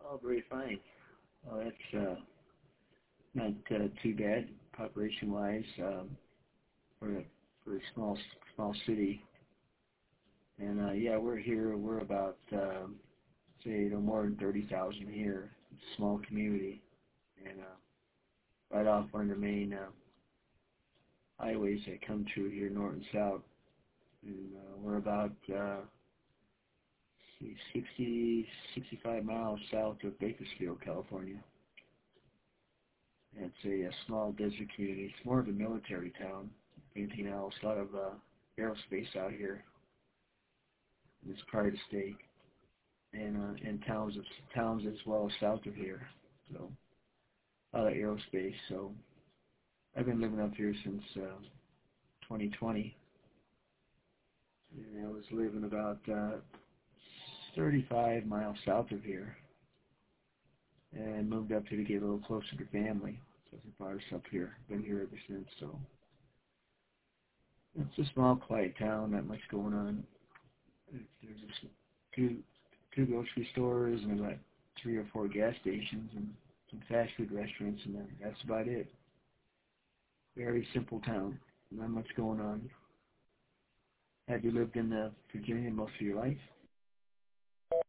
Oh, very fine. Well, that's not too bad population-wise for a small city. And yeah, we're here. We're about say no more than 30,000 here. It's a small community, and right off one of the main highways that come through here, north and south. And we're about see, 65 miles south of Bakersfield, California. It's a small desert community. It's more of a military town. Anything else? A lot of aerospace out here in this part of the state, and towns as well south of here. So a lot of aerospace. So I've been living up here since 2020, and I was living about 35 miles south of here, and moved up here to get a little closer to family. So they brought us up here. Been here ever since. So it's a small, quiet town. Not much going on. There's just two grocery stores and about 3 or 4 gas stations and some fast food restaurants, and that's about it. Very simple town. Not much going on. Have you lived in Virginia most of your life?